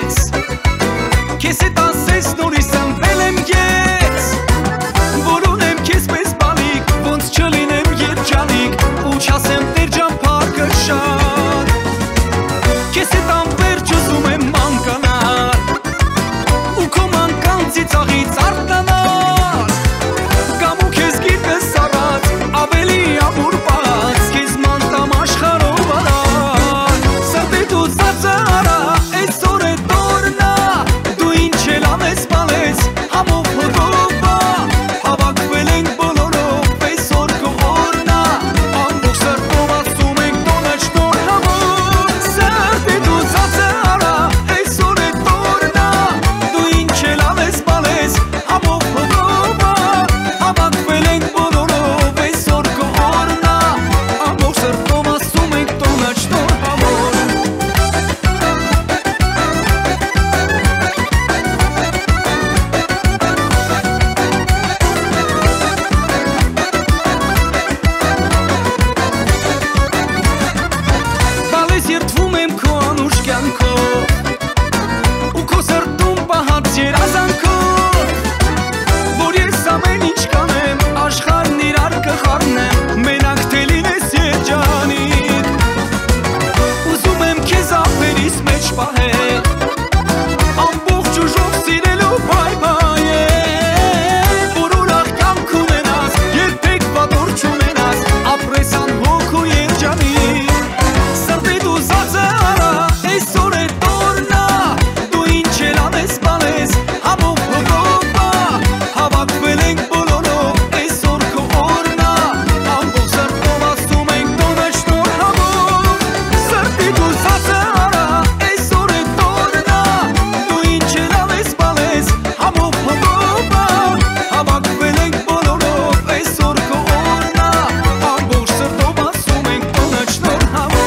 Քեզ հետ ասես նորից ըմբել եմ ես, որ ունեմ քեզ պես բալիկ, ոնց չլինեմ երջանիկ, ու չասեմ տեր ջան փառքը շատ։ Քեզ հետ անվերջ ուզում եմ մանկանալ, ու քո մանկան ծիծաղից արտանալ, կամ ու քեզ գիրկս առած, ավելի ամուր պահած, քեզ մանտամ աշխարհով արած, սրտի դու ծածը արա, այսօր է տորնա, դու ինչ էլ անես բալես, համով հոտովա, հավաքվել ենք բոլորով, այսօր քո օրնա, ամբողջ սրտով ասում ենք տոնը շնոր համով, սրտի դու ծածը արա, այսօր է տորնա, դու ինչ էլ անես բալես, համով հոտովա, հավաքվել ենք բոլորով, այսօր քո օրնա, ամբողջ սրտով ասում ենք տոնը շնոր համով։ Բալես երդվում եմ քո անուշ կյանքով, ու քո սրտում պահած երազանքով, որ ես ամեն ինչ կանեմ, աշխարհն իրար կխառնեմ, մենակ թե լինես երջանիկ, ուզում եմ քեզ ափերիս մեջ պահել, ամբողջ ուժով սիրելու բայբայել, որ ուրախ կյանք ունենաս, երբեք պատոր չունենաս, ապրես անհոգ ու երջանիկ, սրտի դու ծածը արա, այսօր է տորնա, դու ինչ էլ անես բալես, համով հոգովա, հավաքվել ենք բոլորով, այսօր քո օրնա, ամբողջ սրտով ասում ենք տոնը շնոր համով, սրտի դու ծածը արա, այսօր է տորնա, դու ինչ էլ անես բալես, համով հոգովա, հավաքվել ենք բոլորով, այսօր քո օրնա, ամբողջ սրտով ասում ենք տոնը շնոր համով։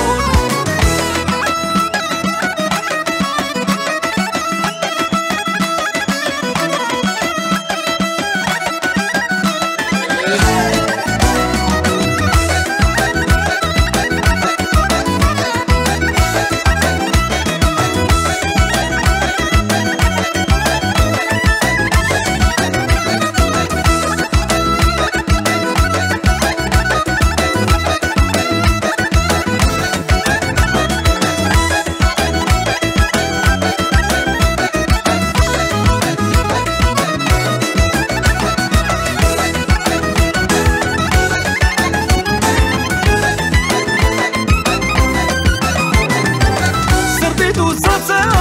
Սրտի դու ծածը